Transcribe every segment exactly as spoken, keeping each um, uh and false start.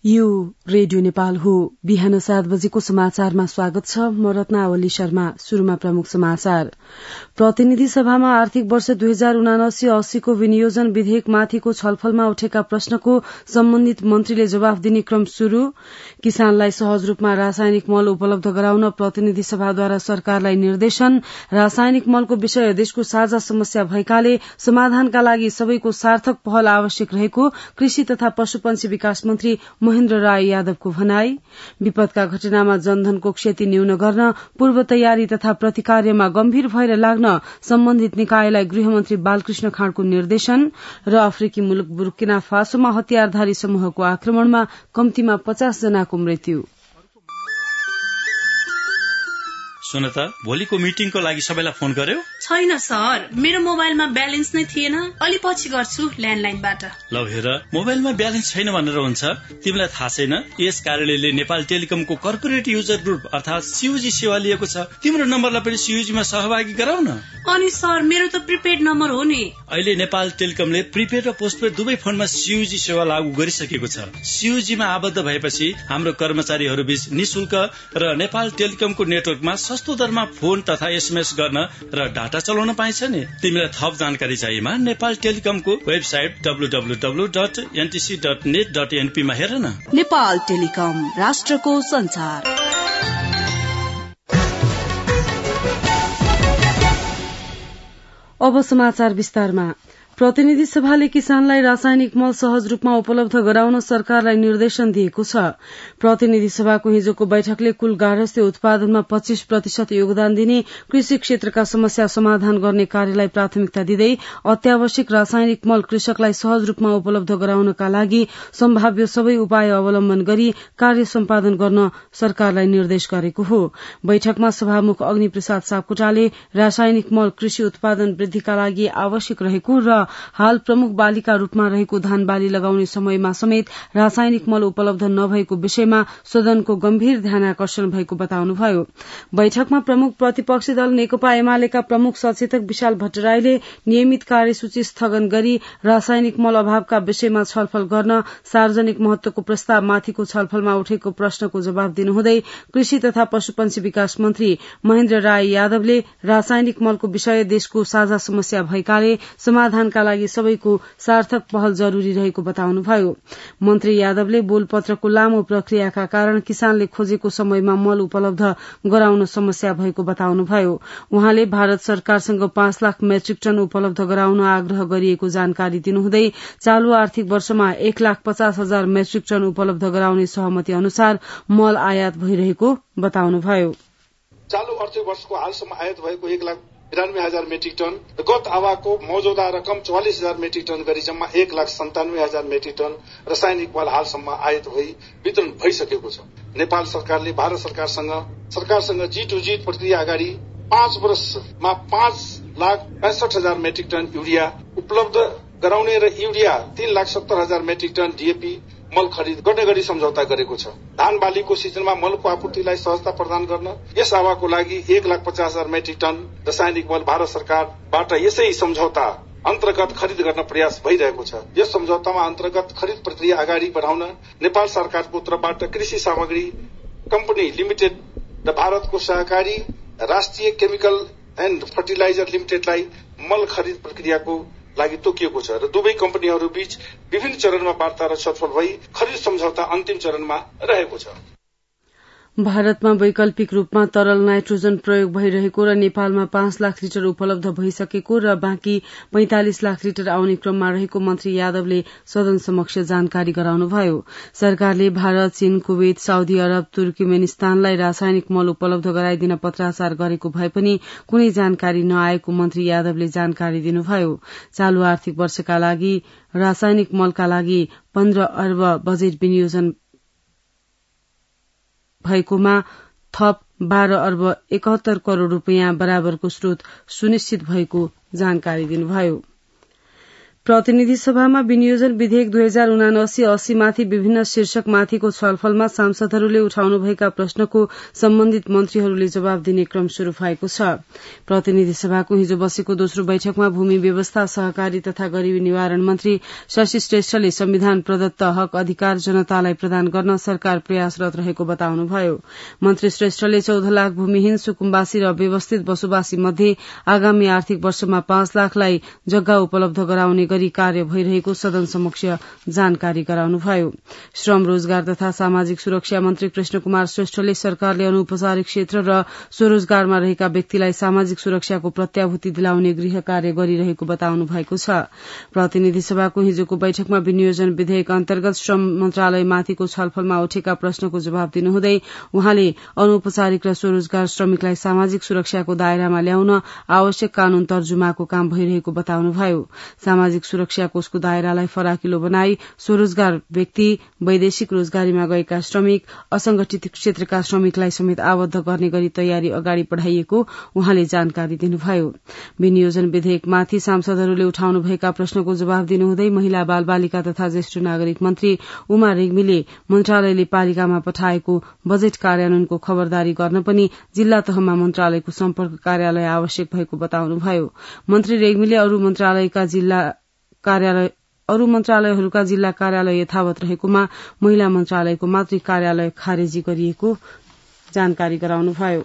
यो रेडियो नेपाल हो। बिहान सात बजेको समाचारमा स्वागत छ। म रत्नावली शर्मा। शुरूमा प्रमुख समाचार। प्रतिनिधि सभामा आर्थिक वर्ष दुई हजार उनासी अस्सीको विनियोजन विधेयकमाथिको छलफलमा उठेका प्रश्नको सम्बन्धित मन्त्रीले जवाफ दिने क्रम शुरू। किसानलाई सहज रूपमा रासायनिक मल उपलब्ध गराउन प्रतिनिधि सभाद्वारा सरकारलाई निर्देशन। रासायनिक मलको विषय देशको साझा समस्या भएकाले समाधानका लागि सबैको सार्थक पहल आवश्यक रहेको कृषि तथा पशुपन्छी विकास मन्त्री महेन्द्र राय यादवको भनाई। विपदका घटनामा जनधनको क्षति न्यून गर्न पूर्व तयारी तथा प्रतिकार्यमा गम्भीर भएर लाग्न सम्बन्धित निकायलाई गृहमन्त्री बालकृष्ण खाँडको निर्देशन। र अफ्रिकी मुलुक बुर्किना फासोमा हतियारधारी समूहको आक्रमणमा कम्तीमा पचास जनाको मृत्यु। सुन त, भोलिको मिटिङको लागि सबैलाई फोन गर्यो? छैन सर, मेरो मोबाइलमा ब्यालेन्स नै थिएन। अलि पछि गर्छु ल्यान्डलाइनबाट। ल हेर, मोबाइलमा ब्यालेन्स छैन भनेर हुन्छ? तिमीलाई थाहा छैन यस कार्यालयले नेपाल टेलिकमको कर्पोरेट युजर ग्रुप अर्थात सीयूजी सेवा लिएको छ। तिम्रो नम्बरलाई पनि सीयूजीमा सहभागी गराउन। अनि सर, मेरो त प्रिपेड नम्बर हो नि। अहिले नेपाल टेलिकमले प्रिपेड र पोस्टपेड दुवै फोनमा सीयूजी सेवा लागू गरिसकेको छ। सीयूजीमा आबद्ध भएपछि हाम्रो कर्मचारीहरू बीच निशुल्क र नेपाल टेलिकमको नेटवर्कमा सस्तो दरमा फोन तथा एसएमएस गर्न र डाटा चलाउन पाइन्छ नि। तिमीलाई थप जानकारी चाहिएमा नेपाल टेलिकमको website W W W dot NTC dot net dot NP मा हेर न। नेपाल टेलिकम, राष्ट्रको संचार। अब समाचार विस्तारमा। प्रतिनिधि सभाले किसानलाई रासायनिक मल सहज रूपमा उपलब्ध गराउन सरकारलाई निर्देशन दिएको छ। प्रतिनिधि सभाको हिजोको बैठकले कुल गार्हस्थ्य उत्पादनमा पच्चीस प्रतिशत योगदान दिने कृषि क्षेत्रका समस्या समाधान गर्ने कार्यलाई प्राथमिकता दिँदै अत्यावश्यक रासायनिक मल कृषकलाई सहज रूपमा उपलब्ध गराउनका लागि सम्भाव्य सबै उपाय अवलम्बन गरी कार्य सम्पादन गर्न सरकारलाई निर्देश गरेको हो। बैठकमा सभामुख अग्नि प्रसाद सापकोटाले रासायनिक मल कृषि उत्पादन वृद्धिका लागि आवश्यक रहेको र हाल प्रमुख बालीका रूपमा रहेको धान बाली लगाउने समयमा समेत रासायनिक मल उपलब्ध नभएको विषयमा सदनको गम्भीर ध्यानाकर्षण भएको बताउनुभयो। बैठकमा प्रमुख प्रतिपक्षी दल नेकपा एमालेका प्रमुख सचेतक विशाल भट्टराईले नियमित कार्यसूची स्थगन गरी रासायनिक मल अभावका विषयमा छलफल गर्न सार्वजनिक महत्वको प्रस्तावमाथिको छलफलमा उठेको प्रश्नको जवाब दिनुहुँदै कृषि तथा पशुपन्छी विकास मन्त्री महेन्द्र राय यादवले रासायनिक मलको विषय देशको साझा समस्या भएकाले समाधान का लागि सबैको सार्थक पहल जरूरी रहेको बताउनुभयो। मन्त्री यादवले बोलपत्रको लामो प्रक्रियाका कारण किसानले खोजेको समयमा मल उपलब्ध गराउन समस्या भएको बताउनुभयो। उहाँले भारत सरकारसँग पाँच लाख मेट्रिक टन उपलब्ध गराउन आग्रह गरिएको जानकारी दिनुहुँदै चालू आर्थिक वर्षमा एक लाख पचास हजार मेट्रिक टन उपलब्ध गराउने सहमति अनुसार मल आयात भइरहेको बताउनुभयो। चालू आर्थिक वर्षको हालसम्म आयात भएको एक लाख बिरानब्बे हजार मेट्रिक टन, गत आवाको मौजूदा रकम चौवालिस हजार मेट्रिक टन गरी जम्मा एक लाख सन्तानब्बे हजार मेट्रिक टन रासायनिक मल हालसम्म आयात भई वितरण भइसकेको छ। नेपाल सरकारले भारत सरकारसँग सरकारसँग जी टू जी प्रक्रिया अगाडि पाँच वर्षमा पाँच लाख पैंसठ हजार मेट्रिक टन युरिया उपलब्ध गराउने र युरिया तीन लाख सत्तर हजार मेट्रिक टन डीएपी मल खरिद गर्ने गरी सम्झौता गरेको छ। धान बालीको सिजनमा मलको आपूर्तिलाई सहजता प्रदान गर्न यस आवाको लागि एक लाख पचास हजार मेट्रिक टन रासायनिक मल भारत सरकारबाट यसै सम्झौता अन्तर्गत खरिद गर्न प्रयास भइरहेको छ। यस सम्झौतामा अन्तर्गत खरिद प्रक्रिया अगाडि बढाउन नेपाल सरकारको तर्फबाट कृषि सामग्री कम्पनी लिमिटेड र भारतको सहकारी राष्ट्रिय केमिकल एण्ड फर्टिलाइजर लिमिटेडलाई मल खरिद प्रक्रियाको लागि तोकिएको छ र दुवै कम्पनीहरू बीच विभिन्न चरणमा वार्ता र छलफल भई खरिद सम्झौता अन्तिम चरणमा रहेको छ। भारतमा वैकल्पिक रूपमा तरल नाइट्रोजन प्रयोग भइरहेको र नेपालमा पाँच लाख लिटर उपलब्ध भइसकेको र बाँकी पैंतालिस लाख लिटर आउने क्रममा रहेको मन्त्री यादवले सदन समक्ष जानकारी गराउनुभयो। सरकारले भारत, चीन, कुवेत, साउदी अरब, तुर्कमेनिस्तानलाई रासायनिक मल उपलब्ध गराइदिन पत्राचार गरेको भए पनि कुनै जानकारी नआएको मन्त्री यादवले जानकारी दिनुभयो। चालू आर्थिक वर्षका लागि रासायनिक मलका लागि पन्ध्र अर्ब बजेट विनियोजन भएकोमा थप बाह्र अर्ब एकहत्तर करोड़ रूपियाँ बराबरको स्रोत सुनिश्चित भएको जानकारी दिनुभयो। प्रतिनिधि सभामा विनियोजन विधेयक दुई हजार उनासी अस्सी माथि विभिन्न शीर्षकमाथिको छलफलमा सांसदहरूले उठाउनुभएका प्रश्नको सम्बन्धित मन्त्रीहरूले जवाब दिने क्रम शुरू भएको छ। प्रतिनिधि सभाको हिजो बसेको दोस्रो बैठकमा भूमि व्यवस्था, सहकारी तथा गरीबी निवारण मन्त्री शशि श्रेष्ठले संविधान प्रदत्त हक अधिकार जनतालाई प्रदान गर्न सरकार प्रयासरत रहेको बताउनुभयो। मन्त्री श्रेष्ठले चौध लाख भूमिहीन सुकुम्बासी र व्यवस्थित बसोबासी मध्ये आगामी आर्थिक वर्षमा पाँच लाखलाई जग्गा उपलब्ध गराउने गरी कार्य भइरहेको सदन समक्ष जानकारी गराउनुभयो। श्रम, रोजगार तथा सामाजिक सुरक्षा मन्त्री कृष्ण कुमार श्रेष्ठले सरकारले अनौपचारिक क्षेत्र र स्वरोजगारमा रहेका व्यक्तिलाई सामाजिक सुरक्षाको प्रत्याभूति दिलाउने गृह कार्य गरिरहेको बताउनु भएको छ। प्रतिनिधि सभाको हिजोको बैठकमा विनियोजन विधेयक अन्तर्गत श्रम मन्त्रालयमाथिको छलफलमा उठेका प्रश्नको जवाब दिनुहुँदै उहाँले अनौपचारिक र स्वरोजगार श्रमिकलाई सामाजिक सुरक्षाको दायरामा ल्याउन आवश्यक कानून तर्जुमाको काम भइरहेको बताउनुभयो। सामाजिक सुरक्षा कोषको दायरालाई फराकिलो बनाई स्वरोजगार व्यक्ति, वैदेशिक रोजगारीमा गएका श्रमिक, असंगठित क्षेत्रका श्रमिकलाई समेत आबद्ध गर्ने गरी तयारी अगाडि बढ़ाइएको उहाँले जानकारी दिनुभयो। विनियोजन विधेयकमाथि सांसदहरूले उठाउनुभएका प्रश्नको जवाब दिनुहुँदै महिला, बाल बालिका तथा ज्येष्ठ नागरिक मन्त्री उमा रेग्मीले मन्त्रालयले पालिकामा पठाएको बजेट कार्यान्वयनको खबरदारी गर्न पनि जिल्ला तहमा मन्त्रालयको सम्पर्क कार्यालय आवश्यक भएको बताउनुभयो। मन्त्री रेग्मीले अरू मन्त्रालयका जिल्ला कार्यालय अरू मन्त्रालयहरूका जिल्ला कार्यालय यथावत रहेकोमा महिला मन्त्रालयको मातृ कार्यालय खारेजी गरिएको जानकारी गराउनुभयो।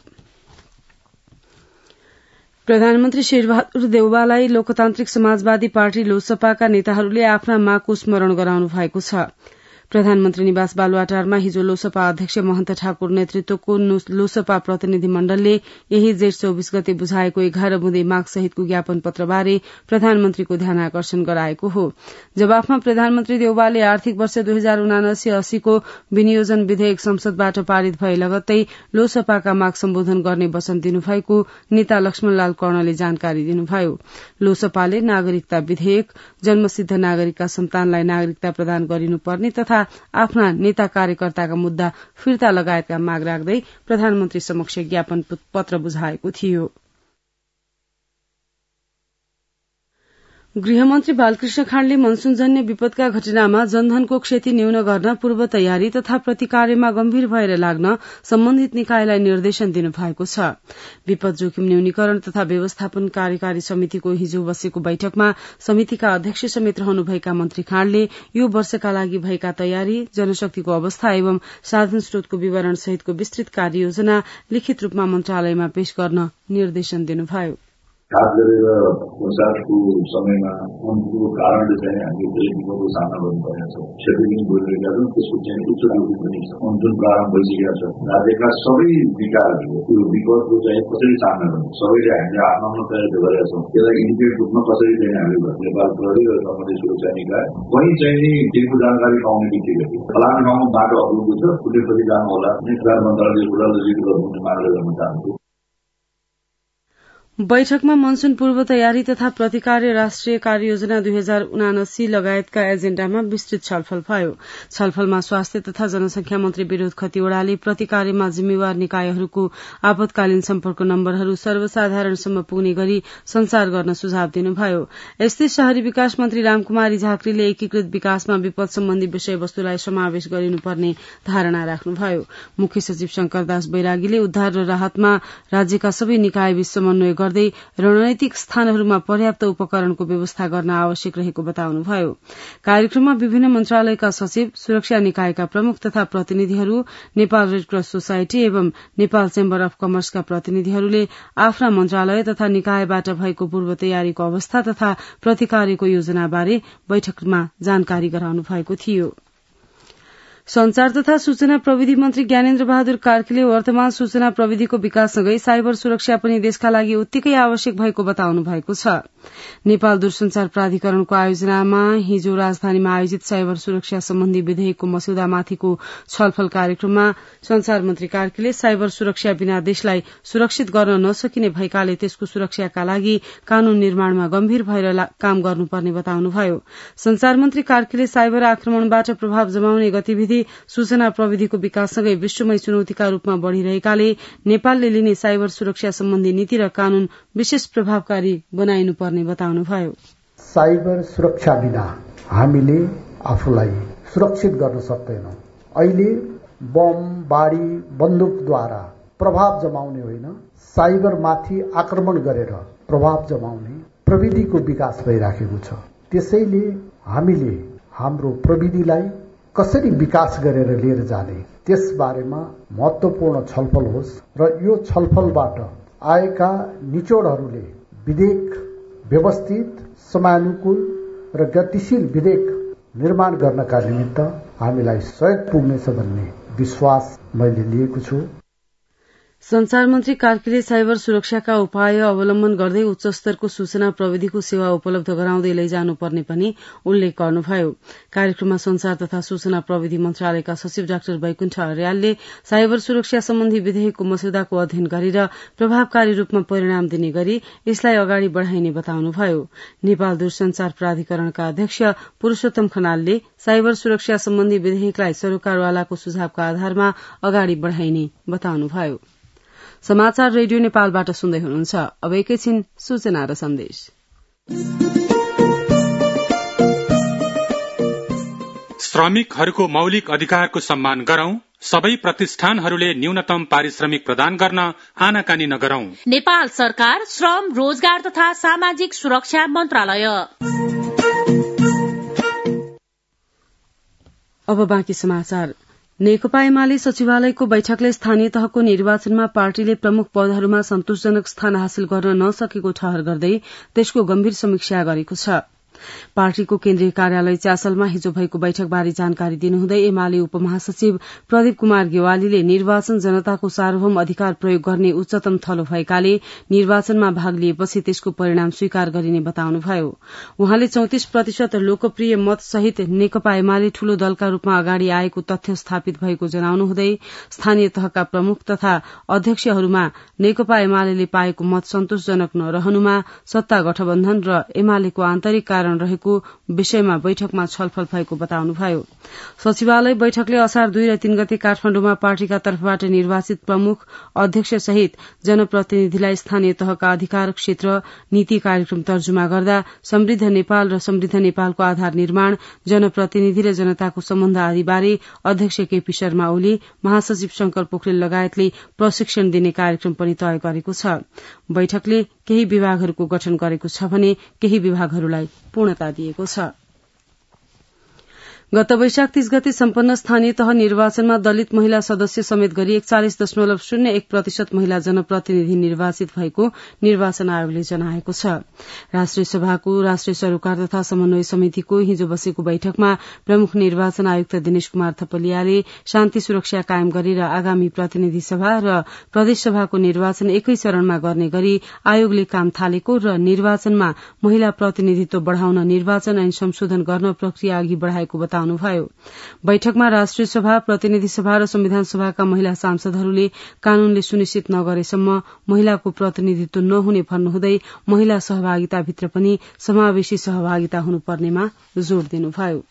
प्रधानमन्त्री शेरबहादुर देउवालाई लोकतान्त्रिक समाजवादी पार्टी लोसपाका नेताहरूले आफ्ना मागको स्मरण गराउनु भएको छ। प्रधानमन्त्री निवास बालुवाटारमा हिजो लोसपा अध्यक्ष महन्त ठाकुर नेतृत्वको लोसपा प्रतिनिधि मण्डलले यही जेठ चौबीस गते बुझाएको एघार बुँदे माग सहितको ज्ञापन पत्रबारे प्रधानमन्त्रीको ध्यान आकर्षण गराएको हो। जवाफमा प्रधानमन्त्री देउवाले आर्थिक वर्ष दुई हजार उनासी अस्सीको विनियोजन विधेयक संसदबाट पारित भए लगत्तै लोसपाका माग सम्बोधन गर्ने वचन दिनुभएको नेता लक्ष्मणलाल कर्णले जानकारी दिनुभयो। लोसपाले नागरिकता विधेयक, जन्मसिद्ध नागरिकका सन्तानलाई नागरिकता प्रदान गरिनुपर्ने तथा आफ्ना नेता कार्यकर्ताका मुद्दा फिर्ता लगायतका माग राख्दै प्रधानमन्त्री समक्ष ज्ञापन पत्र बुझाएको थियो। गृहमन्त्री बालकृष्ण खाँडले मनसूनजन्य विपदका घटनामा जनधनको क्षति न्यून गर्न पूर्व तयारी तथा प्रतिकार्यमा गम्भीर भएर लाग्न सम्बन्धित निकायलाई निर्देशन दिनुभएको छ। विपद जोखिम न्यूनीकरण तथा व्यवस्थापन कार्यकारी समितिको हिजो बसेको बैठकमा समितिका अध्यक्ष समेत रहनुभएका मन्त्री खाँडले यो वर्षका लागि भएका तयारी, जनशक्तिको अवस्था एवं साधन स्रोतको विवरण सहितको विस्तृत कार्ययोजना लिखित रूपमा मन्त्रालयमा पेश गर्न निर्देशन दिनुभयो। खास गरेर वर्षाको समयमा अनुको कारणले चाहिँ हामीले धेरै विपदको सामना गर्नुपर्ने छ। क्षति पनि भइरहेका छन्, त्यसको चाहिँ उच्च जोखिम पनि छ। जुन प्रारम्भ भइसकेका छ, राज्यका सबै निकायहरूले यो विपदको चाहिँ कसरी सामना गर्नु, सबैले हामीले आफ्नो आफ्नो तयारी गरेका छौँ। त्यसलाई इन्डिपेन्डेन्ट रूपमा कसरी चाहिँ हामीले नेपाल प्रहरी र सम्बन्धित सुरक्षा निकाय कहीँ चाहिँ नि टेको जानकारी पाउने बित्तिकै फलानु ठाउँमा बाटो अग्लो छ, कुनै कति जानु होला, प्रधान मन्त्रालयले कुरा जिकिर गर्नु मागले गर्न चाहन्छु। बैठकमा मनसून पूर्व तयारी तथा प्रतिकार्य राष्ट्रिय कार्ययोजना दुई हजार उनासी लगायतका एजेण्डामा विस्तृत छलफल भयो। छलफलमा स्वास्थ्य तथा जनसंख्या मन्त्री विनोद खतिवड़ाले प्रतिकार्यमा जिम्मेवार निकायहरूको आपतकालीन सम्पर्क नम्बरहरू सर्वसाधारणसम्म पुग्ने गरी संचार गर्न सुझाव दिनुभयो। यस्तै शहरी विकास मन्त्री रामकुमारी झाँक्रीले एकीकृत विकासमा विपद सम्बन्धी विषयवस्तुलाई समावेश गरिनुपर्ने धारणा राख्नुभयो। मुख्य सचिव शंकरदास बैरागीले उद्धार र राहतमा राज्यका सबै निकायबीच समन्वय गर्दै रणनैतिक स्थानहरूमा पर्याप्त उपकरणको व्यवस्था गर्न आवश्यक रहेको बताउनुभयो। कार्यक्रममा विभिन्न मन्त्रालयका सचिव, सुरक्षा निकायका प्रमुख तथा प्रतिनिधिहरू, नेपाल रेडक्रस सोसाइटी एवं नेपाल चेम्बर अफ कमर्सका प्रतिनिधिहरूले आफ्ना मन्त्रालय तथा निकायबाट भएको पूर्व तयारीको अवस्था तथा प्रतिकार्यको योजनाबारे बैठकमा जानकारी गराउनु भएको थियो। संचार तथा सूचना प्रविधि मन्त्री ज्ञानेन्द्र बहादुर कार्कीले वर्तमान सूचना प्रविधिको विकाससँगै साइबर सुरक्षा पनि देशका लागि उत्तिकै आवश्यक भएको बताउनु भएको छ। नेपाल दूरसंचार प्राधिकरणको आयोजनामा हिजो राजधानीमा आयोजित साइबर सुरक्षा सम्बन्धी विधेयकको मस्यौदामाथिको छलफल कार्यक्रममा संचार मन्त्री कार्कीले साइबर सुरक्षा बिना देशलाई सुरक्षित गर्न नसकिने भएकाले त्यसको सुरक्षाका लागि कानून निर्माणमा गम्भीर भएर काम गर्नुपर्ने बताउनुभयो। संचार मन्त्री कार्कीले साइबर आक्रमणबाट प्रभाव जमाउने गतिविधि सूचना प्रविधिको विकाससँगै विश्वमै चुनौतीका रूपमा बढ़िरहेकाले नेपालले लिने साइबर सुरक्षा सम्बन्धी नीति र कानून विशेष प्रभावकारी बनाइनुपर्ने बताउनुभयो। साइबर सुरक्षा बिना हामीले आफूलाई सुरक्षित गर्न सक्दैनौं। अहिले बम, बाढी, बन्दुकद्वारा प्रभाव जमाउने होइन, साइबरमाथि आक्रमण गरेर प्रभाव जमाउने प्रविधिको विकास भइराखेको छ। त्यसैले हामीले हाम्रो प्रविधिलाई कसरी विकास गरेर लिएर जाने त्यस बारेमा महत्त्वपूर्ण छलफल होस् र यो छलफलबाट आएका निचोडहरूले विधेयक व्यवस्थित, समयानुकूल र गतिशील विधेयक निर्माण गर्नका निमित्त हामीलाई सहयोग पुग्नेछ भन्ने विश्वास मैले लिएको छु। संचार मन्त्री कार्कीले साइबर सुरक्षाका उपाय अवलम्बन गर्दै उच्च स्तरको सूचना प्रविधिको सेवा उपलब्ध गराउँदै लैजानुपर्ने पनि उल्लेख गर्नुभयो। कार्यक्रममा संचार तथा सूचना प्रविधि मन्त्रालयका सचिव डाक्टर वैकुण्ठ अर्यालले साइबर सुरक्षा सम्बन्धी विधेयकको मस्यौदाको अध्ययन गरेर प्रभावकारी रूपमा परिणाम दिने गरी यसलाई अगाडि बढ़ाइने बताउनुभयो। नेपाल दूरसंचार प्राधिकरणका अध्यक्ष पुरूषोत्तम खनालले साइबर सुरक्षा सम्बन्धी विधेयकलाई सरोकारवालाको सुझावका आधारमा अगाडि बढ़ाइने बताउनुभयो। समाचार रेडियो नेपालबाट सुन्दै हुनुहुन्छ। अब एकैछिन सूचना र सन्देश। श्रमिकहरूको मौलिक अधिकारको सम्मान गरौं, सबै प्रतिष्ठानहरूले न्यूनतम पारिश्रमिक प्रदान गर्न आनाकानी नगरौं। नेपाल सरकार, श्रम, रोजगार तथा सामाजिक सुरक्षा मन्त्रालय। अब बाँकी समाचार। नेकपा एमाले सचिवालयको बैठकले स्थानीय तहको निर्वाचनमा पार्टीले प्रमुख पदहरूमा सन्तोषजनक स्थान हासिल गर्न नसकेको ठहर गर्दै त्यसको गम्भीर समीक्षा गरेको छ। पार्टीको केन्द्रीय कार्यालय च्यासलमा हिजो भएको बैठकबारे जानकारी दिनुहुँदै एमाले उपमहासचिव प्रदीप कुमार गेवालीले निर्वाचन जनताको सार्वभौम अधिकार प्रयोग गर्ने उच्चतम थलो भएकाले निर्वाचनमा भाग लिएपछि त्यसको परिणाम स्वीकार गरिने बताउनुभयो। उहाँले चौतिस प्रतिशत लोकप्रिय मत सहित नेकपा एमाले ठूलो दलका रूपमा अगाडि आएको तथ्य स्थापित भएको जनाउनुहुँदै स्थानीय तहका प्रमुख तथा अध्यक्षहरूमा नेकपा एमाले पाएको मत सन्तोषजनक नरहनुमा सत्ता गठबन्धन र एमालेको आन्तरिक कारण रहेको विषयमा बैठकमा छलफल भएको बताउनुभयो। सचिवालय बैठकले असार दुई र तीन गते काठमाडौँमा पार्टीका तर्फबाट निर्वाचित प्रमुख अध्यक्ष सहित जनप्रतिनिधिलाई स्थानीय तहका अधिकार क्षेत्र नीति कार्यक्रम तर्जुमा गर्दा समृद्ध नेपाल र समृद्ध नेपालको आधार निर्माण, जनप्रतिनिधि र जनताको सम्बन्ध आदिबारे अध्यक्ष केपी शर्मा ओली, महासचिव शंकर पोखरेल लगायतले प्रशिक्षण दिने कार्यक्रम पनि तय गरेको छ। बैठकले केही विभागहरूको गठन गरेको छ भने केही विभागहरूलाई पूर्णता दिएको छ। गत वैशाख तीस गते सम्पन्न स्थानीय तह निर्वाचनमा दलित महिला सदस्य समेत गरी एकचालिस दशमलव शून्य एक प्रतिशत महिला जनप्रतिनिधि निर्वाचित भएको निर्वाचन आयोगले जनाएको छ। राष्ट्रिय सभाको राष्ट्रिय सरोकार तथा समन्वय समितिको हिजो बसेको बैठकमा प्रमुख निर्वाचन आयुक्त दिनेश कुमार थपलियाले शान्ति सुरक्षा कायम गरेर आगामी प्रतिनिधि सभा र प्रदेश सभाको निर्वाचन एकै चरणमा गर्ने गरी आयोगले काम थालेको र निर्वाचनमा महिला प्रतिनिधित्व बढ़ाउन निर्वाचन ऐन संशोधन गर्न प्रक्रिया अघि बढ़ाएको बताउनु बताउनुभयो। बैठकमा राष्ट्रिय सभा, प्रतिनिधि सभा र संविधान सभाका महिला सांसदहरूले कानूनले सुनिश्चित नगरेसम्म महिलाको प्रतिनिधित्व नहुने भन्नुहुँदै महिला सहभागिताभित्र पनि समावेशी सहभागिता हुनुपर्नेमा जोड़ दिनुभयो।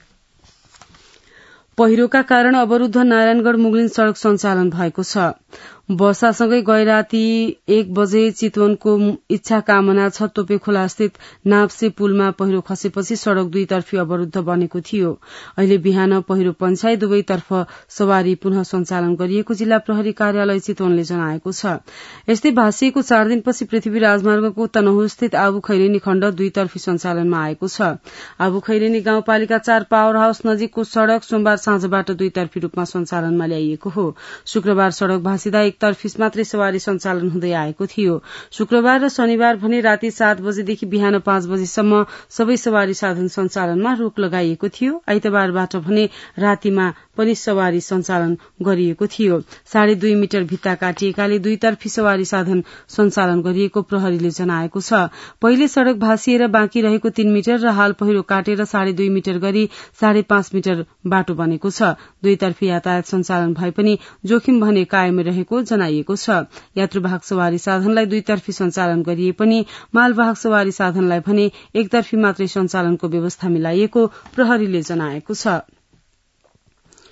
पहिरोका कारण अवरूद्ध नारायणगढ़ मुगलिन सड़क सञ्चालन भएको छ। वर्षासँगै गैराती एक बजे चितवनको इच्छा कामना छ तोपे खोला स्थित नाप्से पुलमा पहिरो खसेपछि सड़क दुईतर्फी अवरूद्ध बनेको थियो। अहिले बिहान पहिरो पन्छाई दुवैतर्फ सवारी पुनः सञ्चालन गरिएको जिल्ला प्रहरी कार्यालय चितवनले जनाएको छ। यस्तै भाँसिएको चार दिनपछि पृथ्वी राजमार्गको तनहुँ स्थित आबु खैरेनी खण्ड दुईतर्फी सञ्चालनमा आएको छ। आबु खैरेनी गाउँपालिका चार पावर हाउस नजिकको सड़क सोमबार साँझबाट दुईतर्फी रूपमा सञ्चालनमा ल्याइएको हो। शुक्रबार सड़क भाँसिदा एकतर्फी मात्रै सवारी सञ्चालन हुँदै आएको थियो। शुक्रबार र शनिबार भने राति सात बजेदेखि बिहान पाँच बजेसम्म सबै सवारी साधन सञ्चालनमा रोक लगाइएको थियो। आइतबारबाट भने रातिमा पनि सवारी सञ्चालन गरिएको थियो। साढे दुई मिटर भित्ता काटिएकाले दुईतर्फी सवारी साधन सञ्चालन गरिएको प्रहरीले जनाएको छ। पहिले सड़क भाँसिएर बाँकी रहेको तीन मिटर र हाल पहिरो काटेर साढे दुई मिटर गरी साढे पाँच मिटर बाटो बनेको छ। दुईतर्फी यातायात सञ्चालन भए पनि जोखिम भने कायम रहेको जनाइएको छ। यात्रुवाहक सवारी साधनलाई दुईतर्फी सञ्चालन गरिए पनि मालवाहक सवारी साधनलाई भने एकतर्फी मात्रै सञ्चालनको व्यवस्था मिलाइएको प्रहरीले जनाएको छ।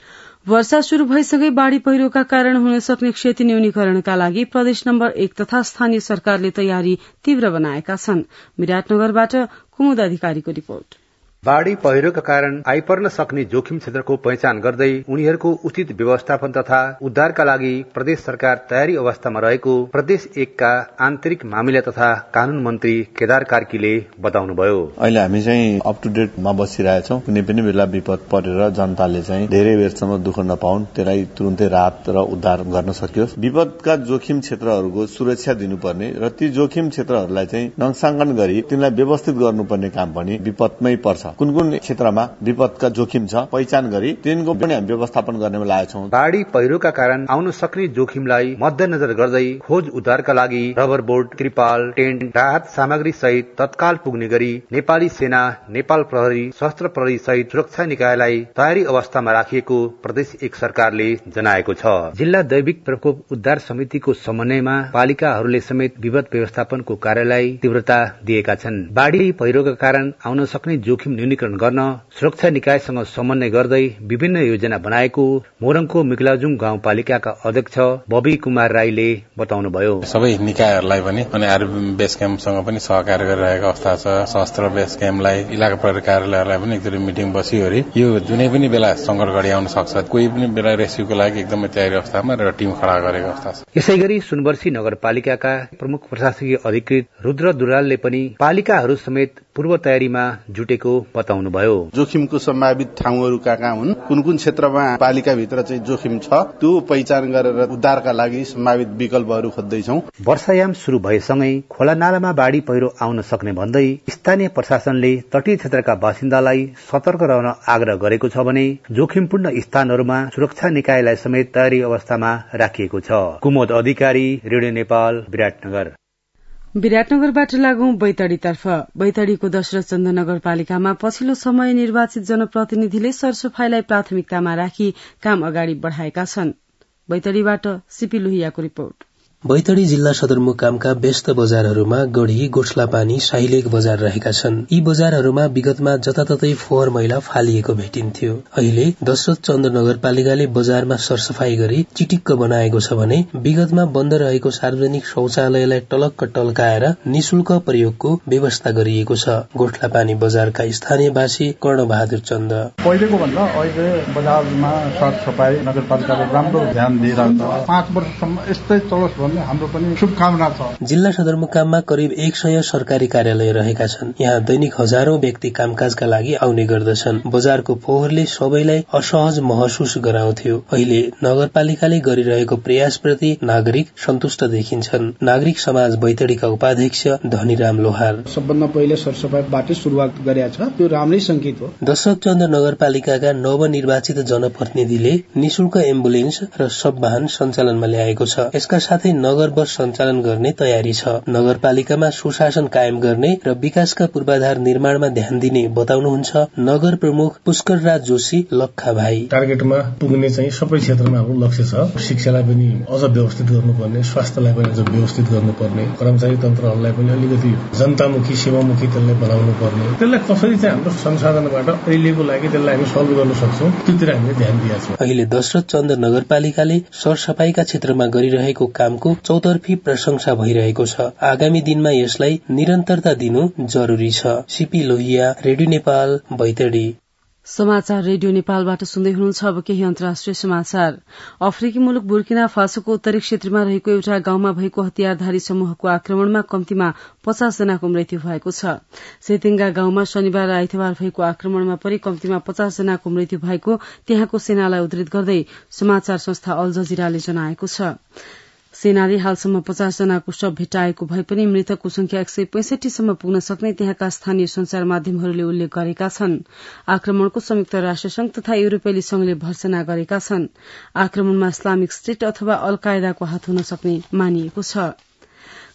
वर्षा शुरू भइसकै बाढ़ी पहिरोका कारण हुन सक्ने क्षति न्यूनीकरणका लागि प्रदेश नम्बर एक तथा स्थानीय सरकारले तयारी तीव्र बनाएका छन्। विराटनगरबाट कुमुद अधिकारीको रिपोर्ट। बाढ़ी पहिरोका कारण आइपर्न सक्ने जोखिम क्षेत्रको पहिचान गर्दै उनीहरूको उचित व्यवस्थापन तथा उद्धारका लागि प्रदेश सरकार तयारी अवस्थामा रहेको प्रदेश एकका आन्तरिक मामिला तथा कानून मन्त्री केदार कार्कीले बताउनुभयो। अहिले हामी चाहिँ अप टु डेटमा बसिरहेछौँ। कुनै पनि बेला विपद परेर जनताले चाहिँ धेरै बेरसम्म दुःख नपाउन्, त्यसलाई तुरुन्तै राहत र उद्धार गर्न सकियोस्। विपदका जोखिम क्षेत्रहरूको सुरक्षा दिनुपर्ने र ती जोखिम क्षेत्रहरूलाई चाहिँ नक्साङ्कन गरी तिनलाई व्यवस्थित गर्नुपर्ने काम पनि विपदमै पर्छ। कुन कुन क्षेत्रमा विपदका जोखिम छ पहिचान गरी तिनको पनि हामी व्यवस्थापन गर्नेमा लागेका छौँ। बाढ़ी पहिरोका कारण आउन सक्ने जोखिमलाई मध्यनजर गर्दै खोज उद्धारका लागि रबर बोट, त्रिपाल, टेन्ट, राहत सामग्री सहित तत्काल पुग्ने गरी नेपाली सेना, नेपाल प्रहरी, सशस्त्र प्रहरी सहित सुरक्षा निकायलाई तयारी अवस्थामा राखिएको प्रदेश एक सरकारले जनाएको छ। जिल्ला दैविक प्रकोप उद्धार समितिको समन्वयमा पालिकाहरूले समेत विपद व्यवस्थापनको कार्यलाई तीव्रता दिएका छन्। बाढ़ी पहिरोका कारण आउन सक्ने जोखिम न्यूनीकरण गर्न सुरक्षा निकायसँग समन्वय गर्दै विभिन्न योजना बनाएको मोरङको मिकलाजुङ गाउँपालिकाका अध्यक्ष बबी कुमार राईले बताउनुभयो। सबै निकायहरूलाई पनि अनि आरबी बेस क्याम्पसँग पनि सहकार्य गरिरहेको अवस्था छ। सशस्त्र बेस क्याम्पलाई, इलाका प्रहरी कार्यालयहरूलाई पनि एकचोटि मिटिङ बसिवरी यो जुनै पनि बेला संकट घडी आउन सक्छ, कोही पनि बेला रेस्क्युको लागि एकदमै तयारी अवस्थामा र टिम खडा गरेको अवस्था छ। यसैगरी सुनवर्सी नगरपालिकाका प्रमुख प्रशासकीय अधिकृत रुद्र दुलालले पनि पालिकाहरू समेत पूर्व तयारीमा जुटेको बताउनुभयो। जोखिमको सम्भावित ठाउँहरू कहाँ कहाँ हुन्, कुन कुन क्षेत्रमा पालिकाभित्र चाहिँ जोखिम छ, त्यो पहिचान गरेर उद्धारका लागि सम्भावित विकल्पहरू खोज्दैछौँ। वर्षायाम शुरू भएसँगै खोला नालामा बाढ़ी पहिरो आउन सक्ने भन्दै स्थानीय प्रशासनले तटीय क्षेत्रका बासिन्दालाई सतर्क रहन आग्रह गरेको छ भने जोखिमपूर्ण स्थानहरूमा सुरक्षा निकायलाई समेत तयारी अवस्थामा राखिएको छ। कुमुद अधिकारी, रेडियो नेपाल, विराटनगर। विराटनगरबाट लागौं बैतडीतर्फ। बैतडीको दशरथ चन्द नगरपालिकामा पछिल्लो समय निर्वाचित जनप्रतिनिधिले सरसफाईलाई प्राथमिकतामा राखी काम अगाडि बढ़ाएका छन्। बैतडीबाट सीपी लोहियाको रिपोर्ट। बैतडी जिल्ला सदरमुकामका व्यस्त बजारहरूमा गढ़ी, गोठलापानी, साइलेक बजार रहेका छन्। यी बजारहरूमा विगतमा जताततै फोहोर मैला फालिएको भेटिन्थ्यो। अहिले दशरथ चन्द नगरपालिकाले बजारमा सरसफाई गरी चिटिक्क बनाएको छ भने विगतमा बन्द रहेको सार्वजनिक शौचालयलाई टलक्क टल्काएर निशुल्क प्रयोगको व्यवस्था गरिएको छ। गोठलापानी बजारका स्थानीयवासी कर्णबहादुर चन्द। पहिलेको भन्दा अहिले बजारमा सरसफाई नगरपालिकाले राम्रो ध्यान दिइरहेको छ। पाँच वर्षसम्म यस्तै चलोस् हाम्रो पनि शुभकामना छ। जिल्ला सदरमुकाममा करिब एक सय सरकारी कार्यालय रहेका छन्। यहाँ दैनिक हजारौं व्यक्ति कामकाजका लागि आउने गर्दछन्। बजारको फोहोरले सबैलाई असहज महसुस गराउँथ्यो। अहिले नगरपालिकाले गरिरहेको प्रयासप्रति नागरिक सन्तुष्ट देखिन्छन्। नागरिक समाज बैतडीका उपाध्यक्ष धनीराम लोहार। सबभन्दा पहिले सरसफाईबाटै सुरुवात गरेको छ, त्यो राम्रै संकेत हो। दशरथ चन्द नगरपालिकाका नवनिर्वाचित जनप्रतिनिधिले निशुल्क एम्बुलेन्स र सब वाहन सञ्चालनमा ल्याएको छ। यसका साथै नगर बस सञ्चालन गर्ने तयारी छ। नगरपालिकामा सुशासन कायम गर्ने र विकासका पूर्वाधार निर्माणमा ध्यान दिने बताउनुहुन्छ नगर प्रमुख पुष्कर राज जोशी लक्खा भाइ। टार्गेटमा पुग्ने चाहिँ सबै क्षेत्रमा हाम्रो लक्ष्य छ। शिक्षालाई पनि अझ व्यवस्थित गर्नुपर्ने, स्वास्थ्यलाई पनि अझ व्यवस्थित गर्नुपर्ने, कर्मचारी तन्त्रहरूलाई पनि अलिकति जनतामुखी सेवामुखी त्यसलाई बनाउनु पर्ने, त्यसलाई कसरी चाहिँ हाम्रो संसाधनबाट अहिलेको लागि त्यसलाई हामी सल्भ गर्न सक्छौं त्योतिर हामीले ध्यान दिएका छौं। अहिले दशरथ चन्द नगरपालिकाले सरसफाईका क्षेत्रमा गरिरहेको कामको चौतर्फी प्रशंसा भइरहेको छ। आगामी दिनमा यसलाई निरन्तरता दिनु जरुरी छ। CP Lohiya, radio Nepal, Baitadi. समाचार रेडियो नेपालबाट सुन्दै हुनुहुन्छ। अब केही अन्तर्राष्ट्रिय समाचार। अफ्रिकी मुलुक बुर्किना फासोको उत्तरी क्षेत्रमा रहेको एउटा गाउँमा भएको हतियारधारी समूहको आक्रमणमा कम्तीमा पचास जनाको मृत्यु भएको छ। सेतिङ्गा गाउँमा शनिबार र आइतबार भएको आक्रमणमा पनि कम्तीमा पचास जनाको मृत्यु भएको त्यहाँको सेनालाई उद्धृत गर्दै समाचार संस्था अल जजिराले जनाएको छ। सेनाले हालसम्म पचास जनाको शव भेटाएको भए पनि मृतकको संख्या एक सय पैंसठी सम्म पुग्न सक्ने त्यहाँका स्थानीय संचार माध्यमहरूले उल्लेख गरेका छन्। आक्रमणको संयुक्त राष्ट्रसंघ तथा युरोपेली संघले भर्सना गरेका छन्। आक्रमणमा इस्लामिक स्टेट अथवा अल कायदाको हात हुन सक्ने मानिएको छ।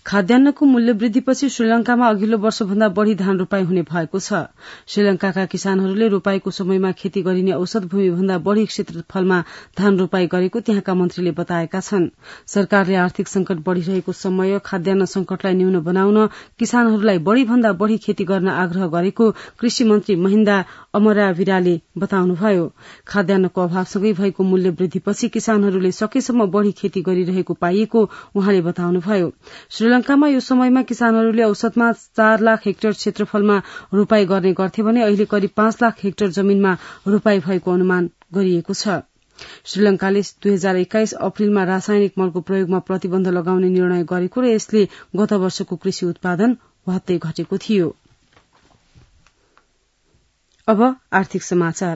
खाद्यान्नको मूल्य वृद्धिपछि श्रीलंकामा अघिल्लो वर्षभन्दा बढ़ी धान रोपाई हुने भएको छ। श्रीलंकाका किसानहरूले रोपाईको समयमा खेती गरिने औसत भूमिभन्दा बढ़ी क्षेत्रफलमा धान रोपाई गरेको त्यहाँका मन्त्रीले बताएका छन्। सरकारले आर्थिक संकट बढ़िरहेको समय खाद्यान्न संकटलाई न्यून बनाउन किसानहरूलाई बढ़ी भन्दा बढ़ी खेती गर्न आग्रह गरेको कृषि मन्त्री महिन्दा अमराविराले बताउनुभयो। खाद्यान्नको अभावसँगै भएको मूल्य वृद्धिपछि किसानहरूले सकेसम्म बढ़ी खेती गरिरहेको पाइएको उहाँले बताउनुभयो। श्रीलंकामा यो समयमा किसानहरूले औसतमा चार लाख हेक्टेयर क्षेत्रफलमा रोपाई गर्ने गर्थे भने अहिले करिब पाँच लाख हेक्टेयर जमीनमा रोपाई भएको अनुमान गरिएको छ। श्रीलंकाले दुई हजार एक्काइस अप्रेलमा रासायनिक मलको प्रयोगमा प्रतिबन्ध लगाउने निर्णय गरेको र यसले गत वर्षको कृषि उत्पादन वात्तै घटेको थियो। अब आर्थिक समाचार।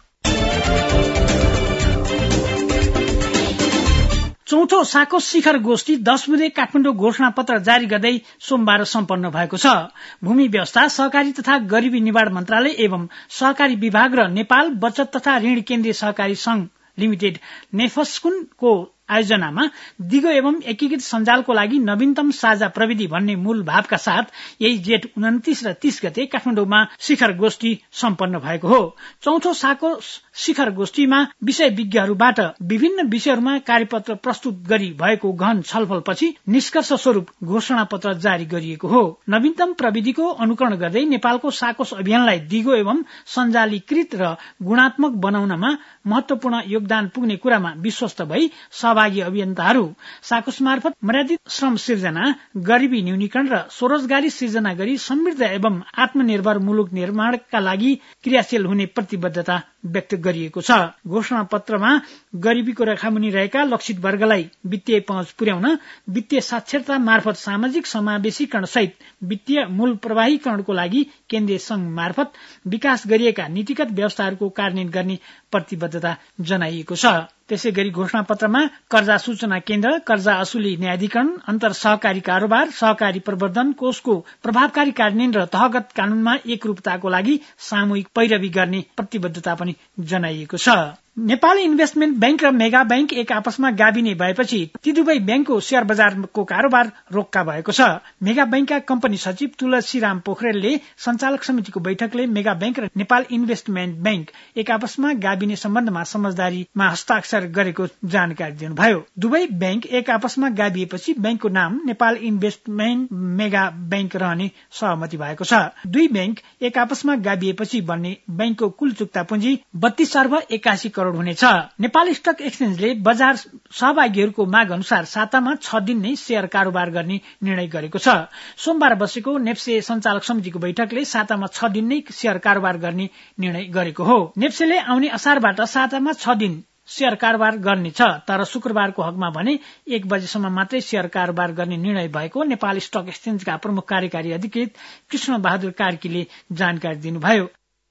चौथो साकोस शिखर गोष्ठी दश बुधे काठमाडौँ घोषणा पत्र जारी गर्दै सोमबार सम्पन्न भएको छ। भूमि व्यवस्था, सहकारी तथा गरीबी निवारण मन्त्रालय एवं सहकारी विभाग र नेपाल बचत तथा ऋण केन्द्रीय सहकारी संघ लिमिटेड नेफस्कुनको आयोजनामा दिगो एवं एकीकृत सञ्जालको लागि नवीनतम साझा प्रविधि भन्ने मूल भावका साथ यही जेठ उन्तिस र तीस गते काठमाडौँमा शिखर गोष्ठी सम्पन्न भएको हो। चौथो साकोस शिखर गोष्ठीमा विषय विज्ञहरूबाट विभिन्न विषयहरूमा कार्यपत्र प्रस्तुत गरी भएको गहन छलफलपछि निष्कर्ष स्वरूप घोषणा पत्र जारी गरिएको हो। नवीनतम प्रविधिको अनुकरण गर्दै नेपालको साकोस अभियानलाई दिगो एवं सञ्जालीकृत र गुणात्मक बनाउनमा महत्वपूर्ण योगदान पुग्ने कुरामा विश्वस्त भई सहभागी अभियन्ताहरू साकोस मार्फत मर्यादित श्रम सिर्जना, गरिबी न्यूनीकरण र स्वरोजगारी सिर्जना गरी समृद्ध एवं आत्मनिर्भर मुलुक निर्माणका लागि क्रियाशील हुने प्रतिबद्धता व्यक्त गरिएको छ। घोषणा पत्रमा गरिबीको रेखामुनि रहेका लक्षित वर्गलाई वित्तीय पहुँच पुर्याउन, वित्तीय साक्षरता मार्फत सामाजिक समावेशीकरण सहित वित्तीय मूल प्रवाहीकरणको लागि केन्द्रीय संघ मार्फत विकास गरिएका नीतिगत व्यवस्थाहरूको कार्यान्वयन गर्ने प्रतिबद्धता जनाइएको छ। त्यसै गरी घोषणा पत्रमा कर्जा सूचना केन्द्र, कर्जा असुली न्यायाधिकरण, अन्तर सहकारी कारोबार, सहकारी प्रवर्धन कोषको प्रभावकारी कार्यान्वयन र तहगत कानूनमा एकरूपताको लागि सामूहिक पैरवी गर्ने प्रतिबद्धता पनि जनाइएको छ। नेपाली इन्भेस्टमेन्ट बैंक र मेगा बैंक एक आपसमा गाभिने भएपछि ती दुवै बैंकको शेयर बजारको कारोबार रोक्का भएको छ। मेगा बैंकका कम्पनी सचिव तुलसीराम पोखरेलले सञ्चालक समितिको बैठकले मेगा बैंक र नेपाल इन्भेस्टमेन्ट बैंक एक आपसमा गाभिने सम्बन्धमा समझदारीमा हस्ताक्षर गरेको जानकारी दिनुभयो। दुवै बैंक एक आपसमा गाभिएपछि बैंकको नाम नेपाल इन्भेस्टमेन्ट मेगा बैंक रहने सहमति भएको छ। दुई बैंक एक आपसमा गाभिएपछि बन्ने बैंकको कुल चुक्ता पुँजी बत्तीस अर्ब एकासी करोड़ हुनेछ। नेपाल स्टक एक्सचेन्जले बजार सहभागीहरूको माग अनुसार सातामा छ दिन नै शेयर कारोबार गर्ने निर्णय गरेको छ। सोमबार बसेको नेप्से सञ्चालक समितिको बैठकले सातामा छ दिन नै शेयर कारोबार गर्ने निर्णय गरेको हो। नेप्सेले आउने असारबाट सातामा छ दिन शेयर कारोबार गर्नेछ, तर शुक्रबारको हकमा भने एक बजेसम्म मात्रै शेयर कारोबार गर्ने निर्णय भएको नेपाल स्टक एक्सचेन्जका प्रमुख कार्यकारी अधिकृत कृष्ण बहादुर कार्कीले जानकारी दिनुभयो।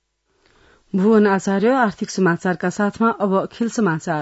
भुवन आचार्य आर्थिक समाचारका साथमा अब खेल समाचार।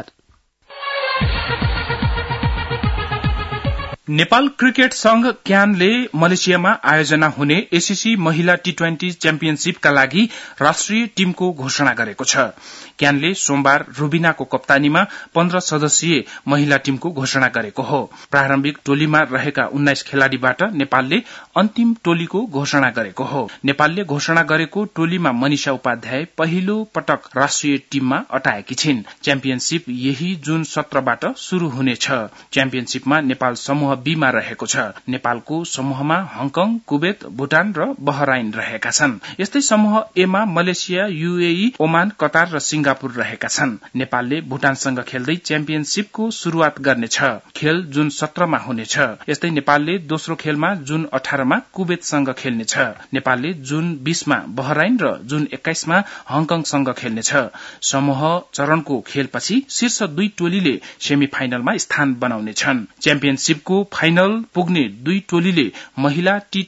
नेपाल क्रिकेट संघ क्यानले मलेसियामा आयोजना हुने एसीसी महिला टी ट्वेन्टी च्याम्पियनशीपका लागि राष्ट्रिय टीमको घोषणा गरेको छ। क्यानले सोमबार रुबिनाको कप्तानीमा पन्ध्र सदस्यीय महिला टीमको घोषणा गरेको हो। प्रारम्भिक टोलीमा रहेका उन्नाइस खेलाड़ीबाट नेपालले अन्तिम टोलीको घोषणा गरेको हो। नेपालले घोषणा गरेको टोलीमा मनिषा उपाध्याय पहिलो पटक राष्ट्रिय टीममा अटाएकी छिन्। च्याम्पियनशीप यही जुन सत्रबाट शुरू हुनेछ। च्याम्पियनशीपमा नेपाल समूह बीमा रहेको छ। नेपालको समूहमा हङकङ, कुवेत, भूटान र बहराइन रहेका छन्। यस्तै समूह एमा मलेसिया, यूएई, ओमान, कतार र सिंगापुर रहेका छन्। नेपालले भूटानसँग खेल्दै च्याम्पियनशीपको शुरूआत गर्नेछ। खेल जुन सत्रमा हुनेछ। यस्तै नेपालले दोस्रो खेलमा जुन अठारमा कुवेतसँग खेल्नेछ। नेपालले जुन बीसमा बहराइन र जुन एक्काइसमा हङकङसँग खेल्नेछ। समूह चरणको खेलपछि शीर्ष दुई टोलीले सेमी फाइनलमा स्थान बनाउनेछन्। च्याम्पियनशीपको फाइनल पुग्ने दुई टोलीले महिला टी ट्वेन्टी एसिया कप क्रिकेटमा छनौट हुनेछ।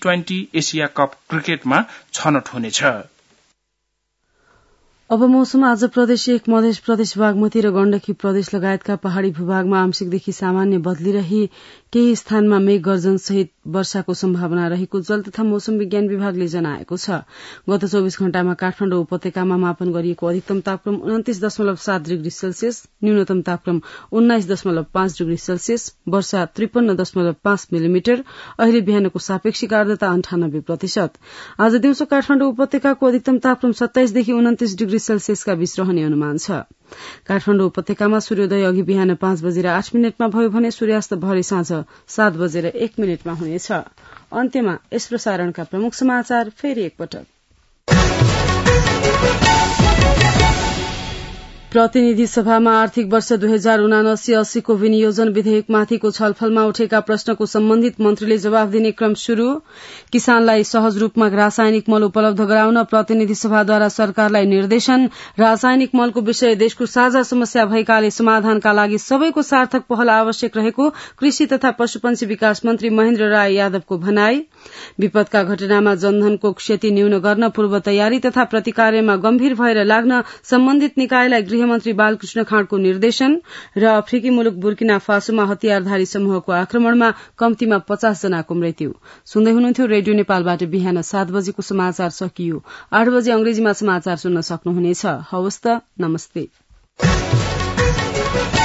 अब मौसम। आज प्रदेश एक, मध्य प्रदेश, बागमती र गण्डकी प्रदेश लगायतका पहाड़ी भूभागमा आंशिकदेखि सामान्य बदली रही केही स्थानमा मेघ गर्जन सहित वर्षाको सम्भावना रहेको जल तथा मौसम विज्ञान विभागले जनाएको छ। गत चौबीस घण्टामा काठमाडौँ उपत्यकामा मापन गरिएको अधिकतम तापक्रम उन्तिस दशमलव सात डिग्री सेल्सियस, न्यूनतम तापक्रम उन्नाइस दशमलव पाँच डिग्री सेल्सियस, वर्षा त्रिपन्न दशमलव पाँच मिलिमिटर। अहिले बिहानको सापेक्षिक आर्द्रता अन्ठानब्बे प्रतिशत। आज दिउँसो काठमाडौँ उपत्यकाको अधिकतम तापक्रम सत्ताइसदेखि उन्तिस डिग्री सेल्सियसका बीच रहने अनुमान छ। काठमाडौँ उपत्यकामा सूर्योदय अघि बिहान पाँच बजेर आठ मिनटमा भयो भने सूर्यास्त भरे साँझ सात बजेर एक मिनटमा हुनेछ। अन्त्यमा यस प्रसारणका प्रमुख समाचार फेरि एकपटक। प्रतिनिधि सभामा आर्थिक वर्ष दुई हजार उनासी अस्सीको विनियोजन विधेयकमाथिको छलफलमा उठेका प्रश्नको सम्बन्धित मन्त्रीले जवाफ दिने क्रम शुरू। किसानलाई सहज रूपमा रासायनिक मल उपलब्ध गराउन प्रतिनिधि सभाद्वारा सरकारलाई निर्देशन। रासायनिक मलको विषय देशको साझा समस्या भएकाले समाधानका लागि सबैको सार्थक पहल आवश्यक रहेको कृषि तथा पशुपन्छी विकास मन्त्री महेन्द्र राय यादवको भनाई। विपदका घटनामा जनधनको क्षति न्यून गर्न पूर्व तयारी तथा प्रतिकार्यमा गम्भीर भएर लाग्न सम्बन्धित निकायलाई गृहमन्त्री बालकृष्ण खाँडको निर्देशन। र अफ्रिकी मुलुक बुर्किना फासोमा हतियारधारी समूहको आक्रमणमा कम्तीमा पचास जनाको मृत्यु। सुन्दै हुनुहुन्थ्यो रेडियो नेपालबाट बिहान सात बजेको समाचार सकियो। आठ बजे अंग्रेजीमा समाचार सुन्न सक्नुहुनेछ। हवस् त, नमस्ते।